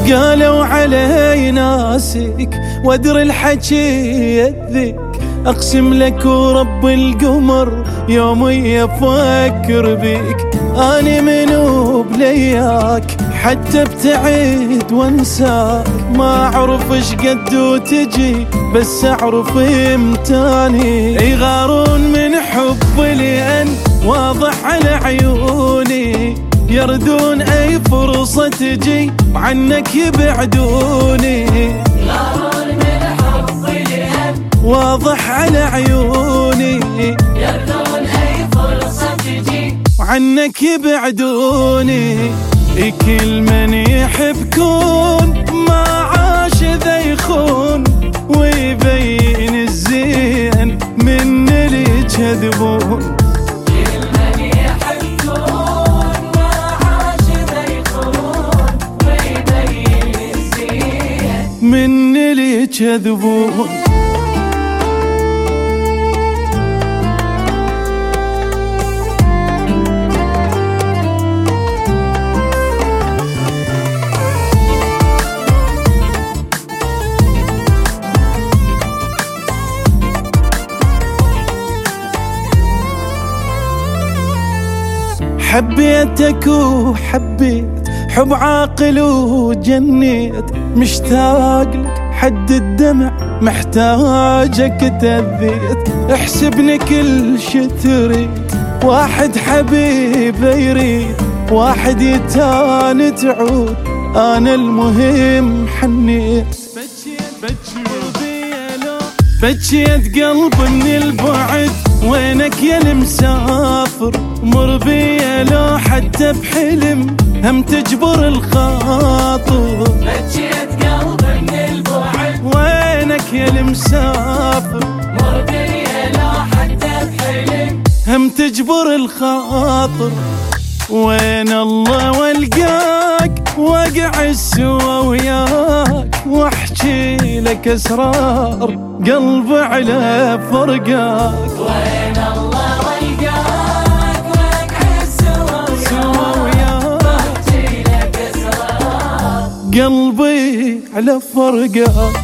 قالوا علي ناسك وادري الحكي يذيك، اقسم لك ورب القمر يومي افكر بيك. اني منو بلياك حتى ابتعد وانساك، ما اعرف ايش قد وتجي بس اعرف امتاني. يغارون من حبي لان واضح على عيوني، يردون اي فرصة تجي وعنك يبعدوني. يغارون من حبي لان واضح على عيوني، يردون اي فرصة تجي وعنك يبعدوني. كل من يحبكون ما عاش ذا يخون، ويبين الزين من اللي يكذبون. كل من يحبكون ما عاش ذا يخون، ويبين الزين من اللي يكذبون. حبيتك وحبيت حب عاقل وجنيت، مشتاق لك حد الدمع محتاجك تأذيت. احسبني كل شي تريد، واحد حبيب يريد، واحد يتان تعود، انا المهم حنيت. بجيت قلب من البعد وينك يا المسافر، مر بيا لو حتى بحلم هم تجبر الخاطر. بجيت قلب من البعد وينك يا المسافر، مر بيا لو حتى بحلم هم تجبر الخاطر. وين الله والقاك واقع السوا وياك، واحكي لك اسرار قلب على فرقاك. وين الله والقاك واقع السوا وياك، واحكي لك اسرار قلبي على فرقاك.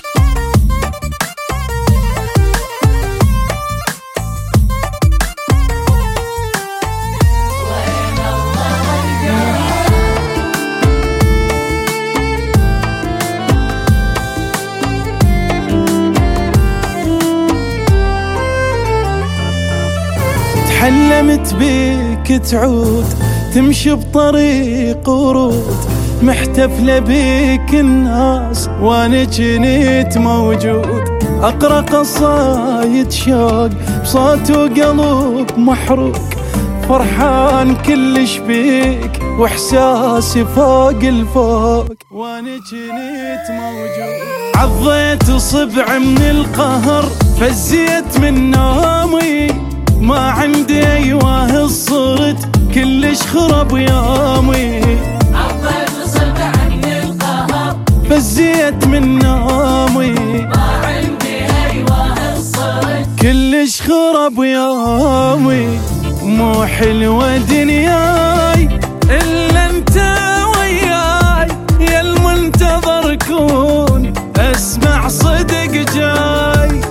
حلمت بيك تعود تمشي بطريق ورود، محتفلة بيك الناس وانا جنيت موجود. اقرا قصايد شوق بصوت وقلب محروق، فرحان كلش بيك واحساسي فوق الفوق، وانا جنيت موجود. عضيت صبع من القهر فزيت من نومي، ما عندي ايوه صرت كلش خرب يومي. عضيت صبع من القهر فزيت من نومي، ما عندي ايوه صرت كلش خرب يومي. مو حلوة دنياي الا انت وياي، يا المنتظر كون اسمع صدق جاي.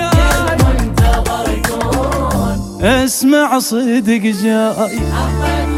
المنتظر كون اسمع صدق جاي.